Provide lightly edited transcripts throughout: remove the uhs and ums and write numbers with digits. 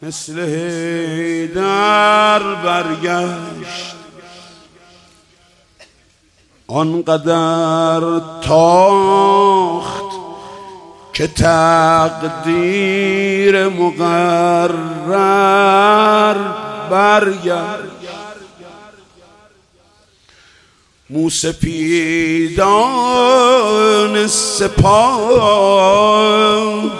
مثل حیدر برگشت، آنقدر تاخت که تقدیر مقرر برگشت. موسپیدان سپاه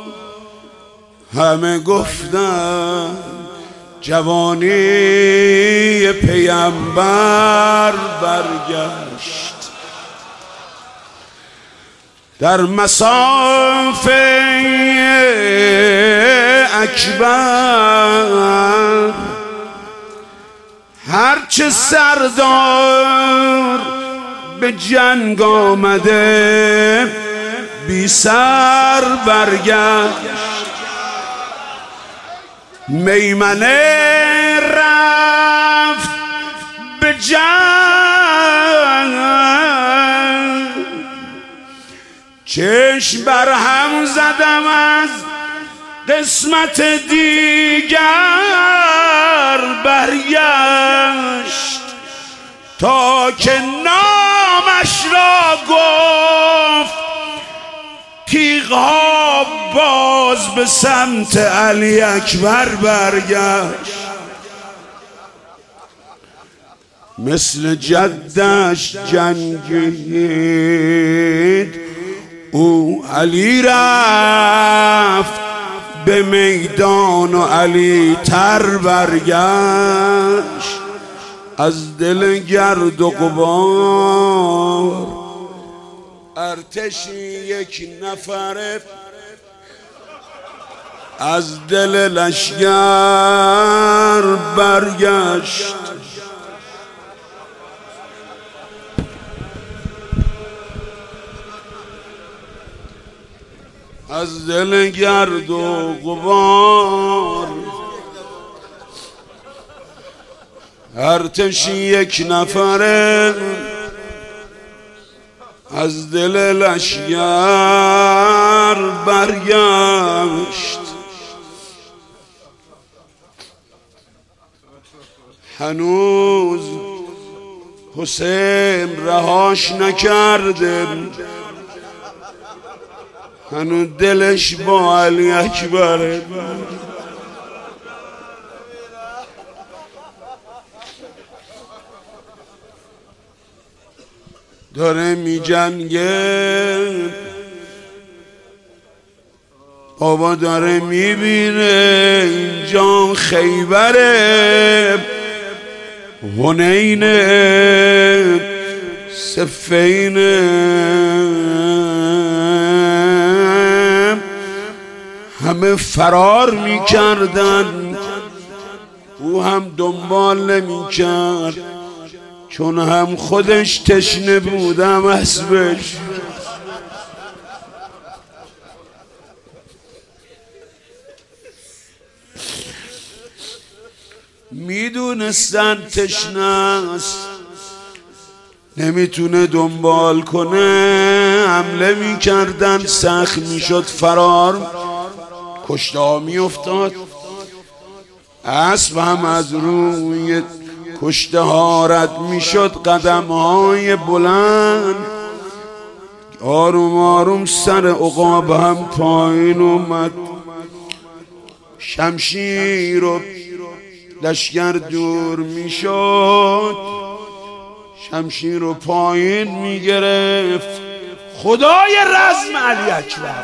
همه گفتن جوانی پیامبر برگشت. در مصاف اکبر هرچه سردار به جنگ آمده بی سر برگشت. میمنه رفت به جنگ، چشم بر هم زدم از قسمت دیگر برگشت، تا که نامش را گفت تیغها باز به سمت علی اکبر برگشت. مثل جدش جنگید او علی رفت به میدان و علی تر برگشت. از دل گرد و غبار ارتشی یک نفره از دل لشگر برگشت. از دل گرد و غبار ارتشی یک نفره از دل لشگر برگشت. هنوز حسین رهاش نکرده، هنوز دلش با علی اکبره. داره می جنگه، بابا داره می بینه اینجا خیبره، حنینه، صفینه، همه فرار می کردن، او هم دنبال نمی کرد، چون هم خودش تشنه بودم اسبش. میدونستن تشنه است، نمیتونه دنبال کنه، حمله میکردن، سخت میشد فرار، کشته ها میافتاد، اسب هم از روی کشته ها رد میشد، قدم های بلند، آروم آروم سر عقاب هم پایین اومد. شمشیر و لشگر دور میشد، شمشیر رو پایین میگرفت. خدای رزم علی اکبر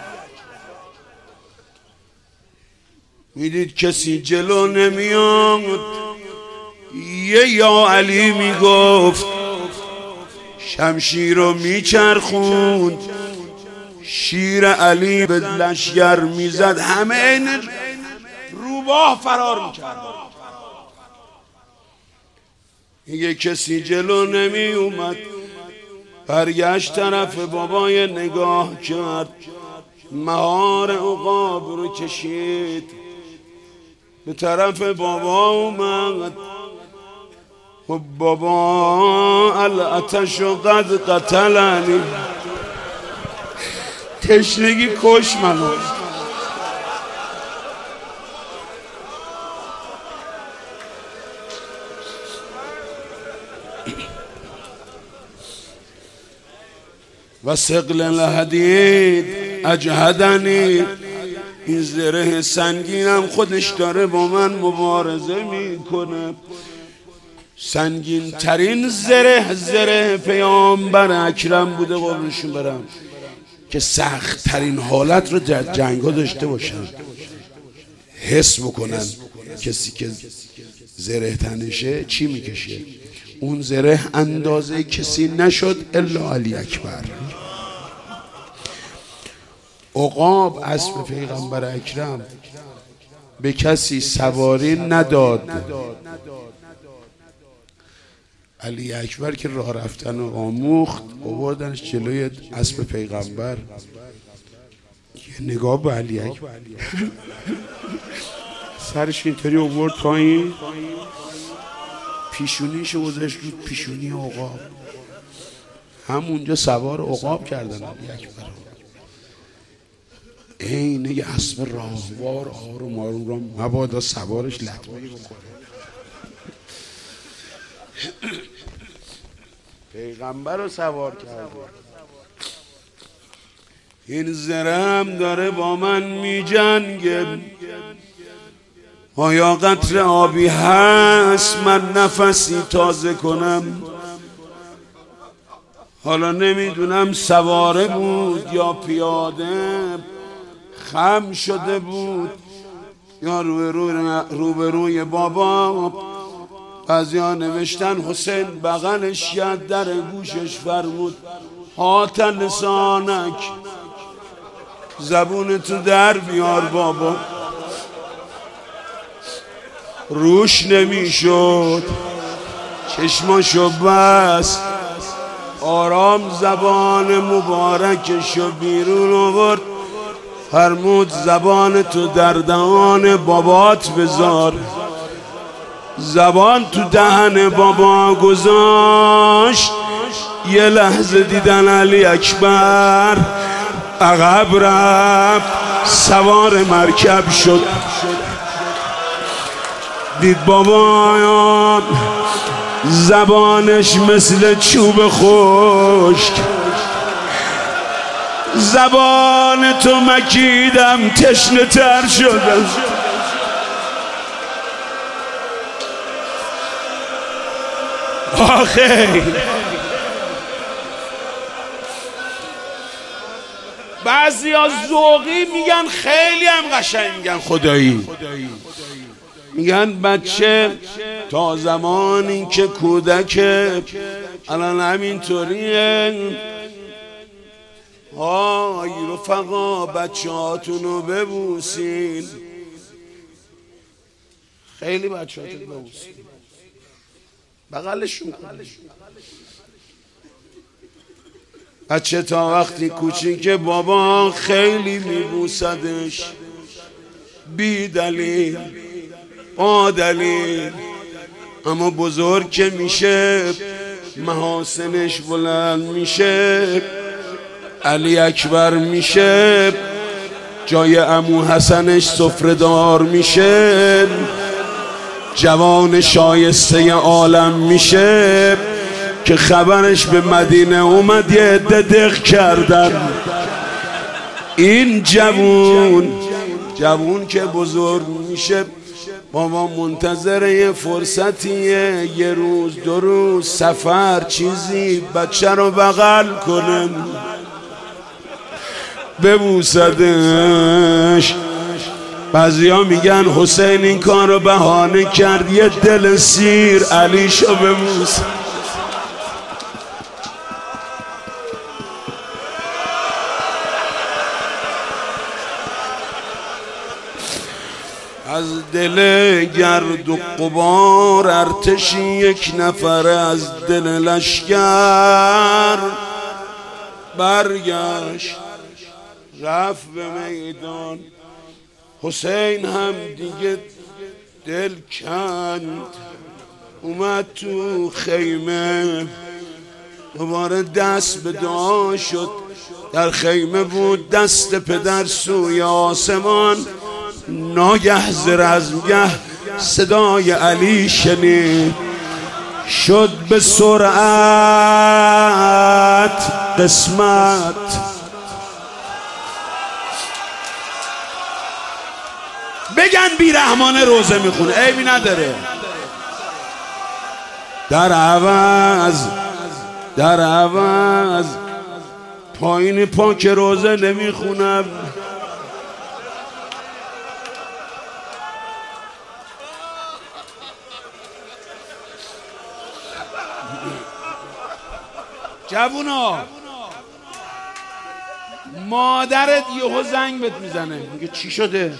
میدید کسی جلو نمیاد، یه یا علی میگفت، شمشیر رو میچرخوند، شیر علی به لشگر میزد، همه این روباه فرار میکرد. یه کسی جلو نمی اومد، برگشت طرف بابای نگاه کرد، مهار عقاب رو کشید به طرف بابا اومد. و بابا العطش قد قتلنی، تشنگی کش منو. و ثقل الحدید اجهدنی. این زره سنگینم خودش داره با من مبارزه میکنه. سنگین ترین زره پیامبر اکرم بوده قربونشون برم که سخت ترین حالت رو در جنگ ها داشته باشن، حس بکنن کسی که زره تنشه چی میکشه. اون زره اندازه کسی نشد الا علی اکبر. عقاب اسب پیغمبر اکرم به کسی سواری نداد. علی اکبر که راه رفتن رو آموخت آوردنش جلوی اسب پیغمبر. یه نگاه به علی اکبر سرش اینطوری آورد پایین، پیشونیشو گذاشت رو پیشونی عقاب. همونجا سوار عقاب کردن علی اکبر. اینه یه اسب راهوار آروم آروم را مبادا سوارش لطمه‌ای بکنه. پیغمبر رو سوار کرده. این زرم داره با من می جنگه. آیا قطر آبی هست من نفسی تازه کنم؟ حالا نمیدونم سواره بود یا پیاده، خم شده بود یا روبروی بابا. بعضیا نوشتن حسین بغلش ید در گوشش فرمود هات لسانک، زبون تو در بیار بابا. روش نمیشد، چشماشو بست، آرام زبان مبارکشو بیرون آورد، فرمود زبان تو در دهان بابات بذار. زبان تو دهن بابا گذاشت. یه لحظه دیدن علی اکبر عقب رفت، سوار مرکب شد. دید بابا زبانش مثل چوب خشک. زبان تو مکیدم تشنه تر شدم. آخه بعضی ها ذوقی میگن، خیلی هم قشنگ میگن خدایی. میگن بچه تا زمانی که کودکه الان همینطوریه. آی رفقا بچه هاتونو ببوسین، خیلی بچه هاتونو ببوسین، بغلشون کنین. بچه تا وقتی کوچیکه بابا خیلی میبوسدش، بی دلیل با دلیل. اما بزرگ که میشه محاسنش بلند میشه، علی اکبر میشه، جای عمو حسنش سفره‌دار میشه، جوان شایسته عالم میشه که خبرش به مدینه اومد. یه عده دق کردن این جوون که بزرگ میشه بابا منتظر یه فرصتیه، یه روز دو روز سفر چیزی بچه رو بغل کنه ببوسدش. بعضیا میگن حسین این کار رو بهانه کرد یه دل سیر علیشو ببوس. از دل گرد و غبار ارتشی یک نفره از دل لشکر برگشت رفت به میدان. حسین هم دیگه دل کند اومد تو خیمه، دوباره دست به دعا شد. در خیمه بود دست پدر سوی آسمان. ناگه ز رزمگه صدای علی شنید، شد به سرعت قسمت. بگن بیرحمانه روزه میخونه، عیبی نداره. در عوض پایین پا که روزه نمیخونم. جوونا، مادرت یهو زنگ بهت میزنه میگه چی شده؟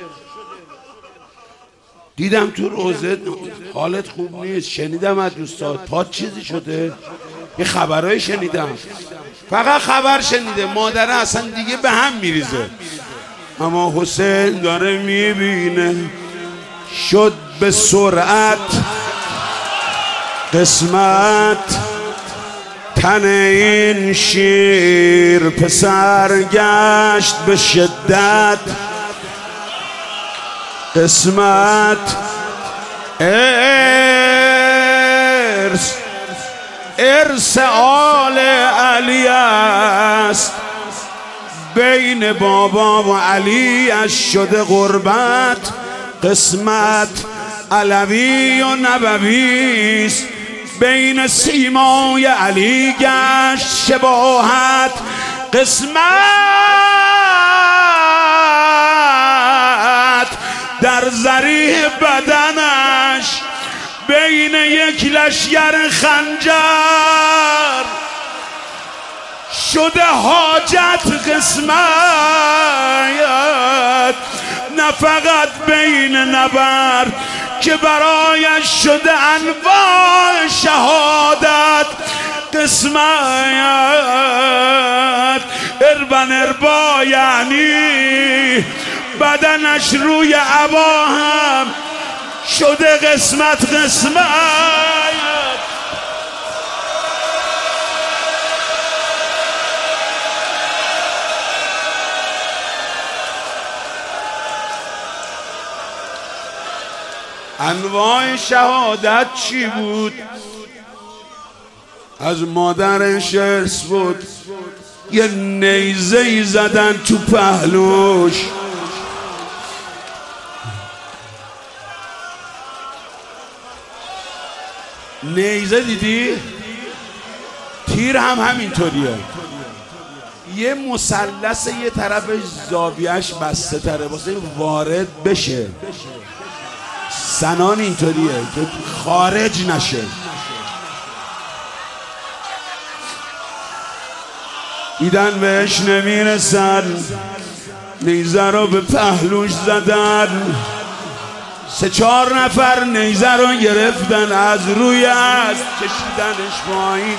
دیدم تو روزه حالت خوب نیست، شنیدم از دوستات پات چیزی شده، یه خبرهای شنیدم. فقط خبر شنیده، مادره اصلا دیگه به هم میریزه. اما حسین داره میبینه شد به سرعت قسمت تن این شیر، پسر گشت به شدت قسمت. ارث آل علی است، بین بابا و علی اش شده غربت قسمت. علوی و نبوی است، بین سیمای علی گشت شباهت قسمت. در ضریح بدنش بین یک لشگر خنجر شده حاجت قسمت. نه فقط بین نبرد که برایش شده انواع شهادت قسمت. اربا یعنی بدنش روی عبا هم شده قسمت قسمت. انواع شهادت چی بود؟ از مادرش ارث بود، یه نیزه‌ای زدن تو پهلوش. نیزه دیدی؟ تیر هم همینطوریه، یه مثلث یه طرفش زاویه‌اش بسته تره واسه وارد بشه. سنان اینطوریه که خارج نشه. دیدن بهش نمیرسن، نیزه رو به پهلوش زدن. 3-4 نفر نیزه رو گرفتن، از روی اسب کشیدنش پایین.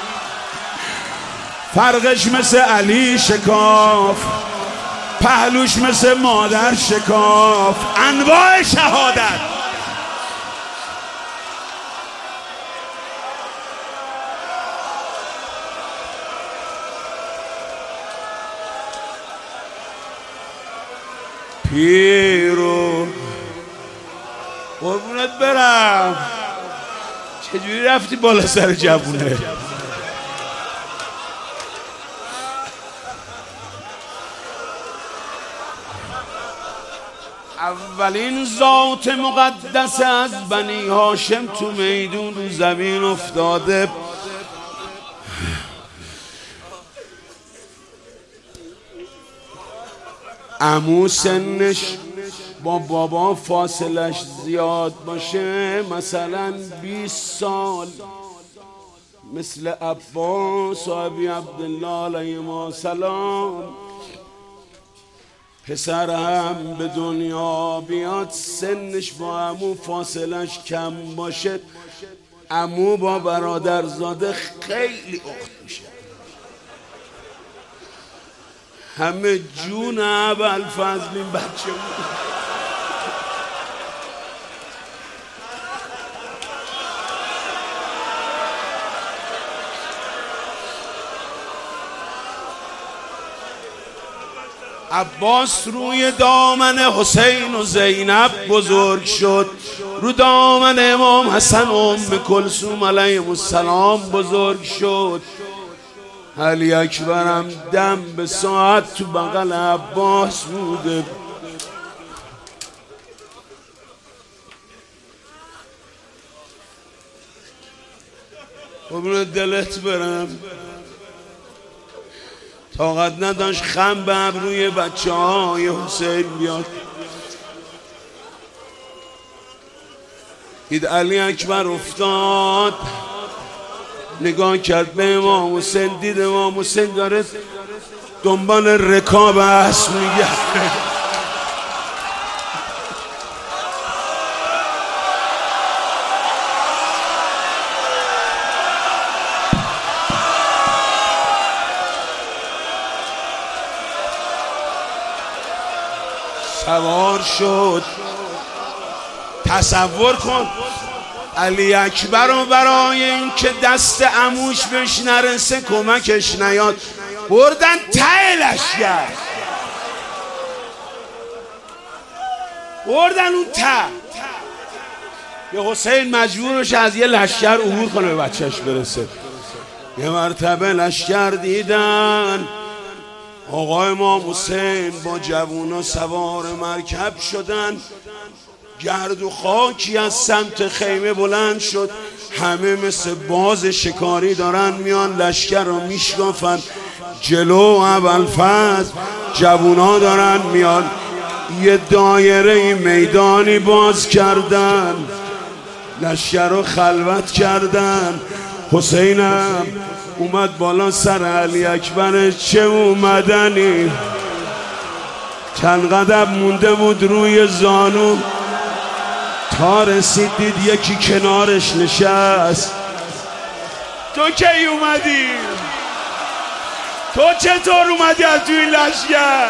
فرقش مثل علی شکاف، پهلوش مثل مادر شکاف. انواع شهادت. پیرو قربونت برم، چجوری رفتی بالا سر جوونه؟ اولین ذات مقدس از بنی هاشم تو میدون رو زمین افتاده. عمو سنش با بابا فاصلش زیاد باشه، مثلا 20 سال، مثل عباس و ابی عبدالله علیهم السلام. پسر هم به دنیا بیاد، سنش با عمو فاصلش کم باشه، عمو با برادرزاده خیلی اخت میشه. همه جون ابوالفضل این بچه بود. عباس روی دامن حسین و زینب بزرگ شد، رو دامن امام حسن و ام کلثوم علیهم السلام بزرگ شد. علی اکبرم دم به ساعت تو بغل عباس بوده. قربون دلت برم، طاقت نداشت خم به ابروی بچه های حسین بیاد. دید علی اکبر افتاد، نگاه کرد به امام حسین، دید امام حسین داره دنبال رکاب اسب میگرده. سوار شد. تصور کن علی اکبر رو برای این که دست عموش بهش نرسه کمکش نیاد بردن ته لشگر، بردن اون ته. یه حسین مجبورش از یه لشگر عبور کنه به بچهش برسه. یه مرتبه لشگر دیدن آقای امام حسین با جوونا سوار مرکب شدن، گرد و خاکی از سمت خیمه بلند شد، همه مثل باز شکاری دارن میان لشکر رو میشکافن. جلو ابوالفضل جوونا دارن میان، یه دایره میدانی باز کردن، لشکر رو خلوت کردن. حسینم اومد بالا سر علی اکبر، چه اومدنی، چند قدم مونده بود روی زانو تا رسید دید یکی کنارش نشست. تو کی اومدی؟ تو چطور اومدی از توی لشگر؟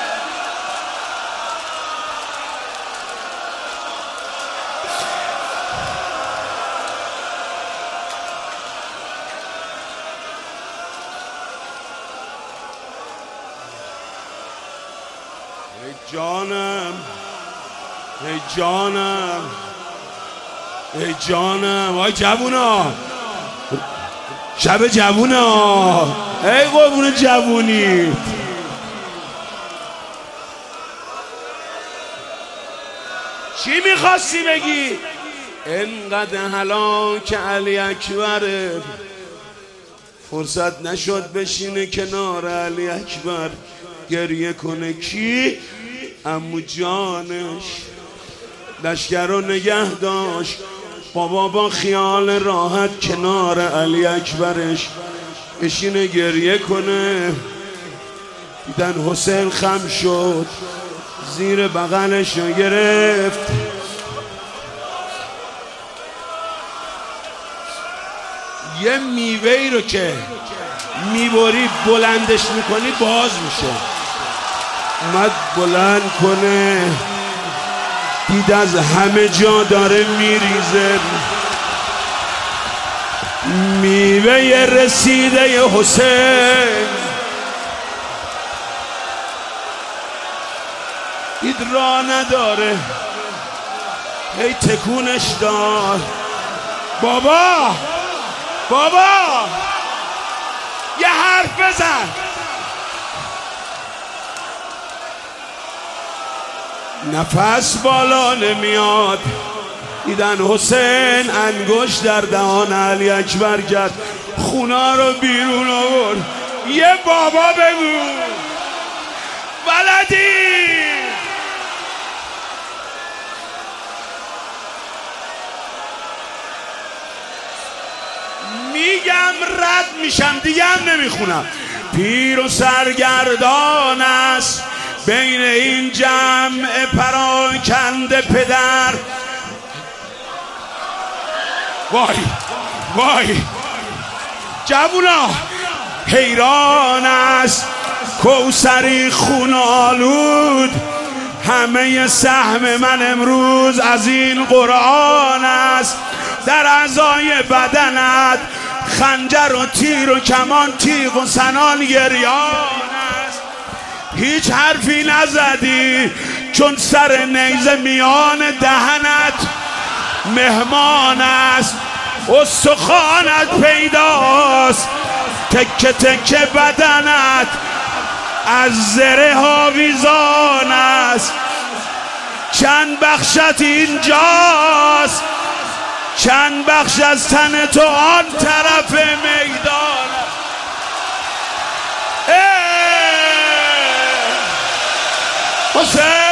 ای جانم، ای جانم، ای جانم، آی جوونا، شب جوونا، ای قربون جوونی. چی میخواستی بگی؟ انقدر هلاک علی اکبره، فرصت نشد بشینه کنار علی اکبر گریه کنه. کی؟ عمو جانش لشگر رو نگه داشت. بابا با خیال راحت کنار علی اکبرش بشینه گریه کنه. دیدن حسین خم شد، زیر بغلش رو گرفت، یه میوهی رو که میبری بلندش میکنی باز میشه. اومد بلند کنه، دید از همه جا داره میریزه میوه رسیده حسین. دید راه نداره، هی تکونش داد. بابا بابا یه حرف بزن. نفس بالا نمیاد. دیدن حسین انگشت در دهان علی اکبر کرد، خونا رو بیرون آورد. یه بابا بگو ولدی. میگم رد میشم دیگه هم نمیخونم. پیر و سرگردان است بین این جمع پراکنده پدر. وای وای جوونا، حیران است کوثری خون آلود. همه سهم من امروز از این قرآن است. در اعضای بدنت خنجر و تیر و کمان، تیغ و سنان گریان است. هیچ حرفی نزدی چون سر نیزه میان دهنت مهمان است. استخوانت پیداست تکه تکه بدنت از زره آویزان است. چند بخشت اینجاست، چند بخش از تن تو آن طرف میدان. حسین